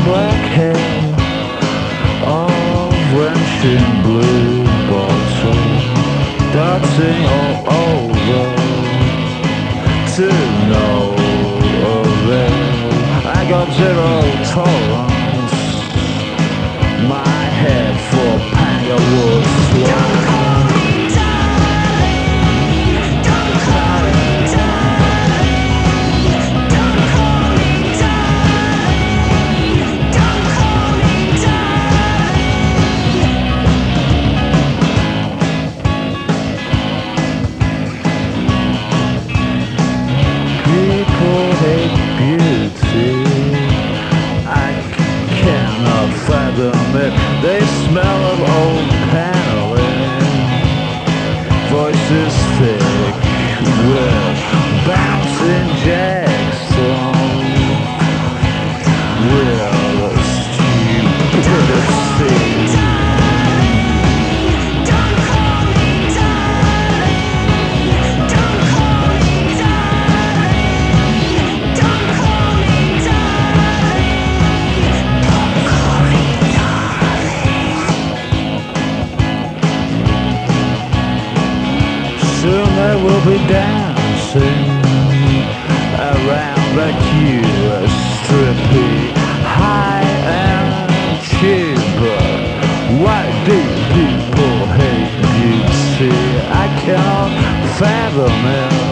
black hair, orange blue bottle, dancing all over to no avail. I got zero tolerance, my head for Panga would flow. They smell of old paneling, voices thick with bouncing jacks thrown with stupidity. Soon they will be dancing around the queue, strippy, high and cheap. Why do people hate beauty? I cannot fathom it.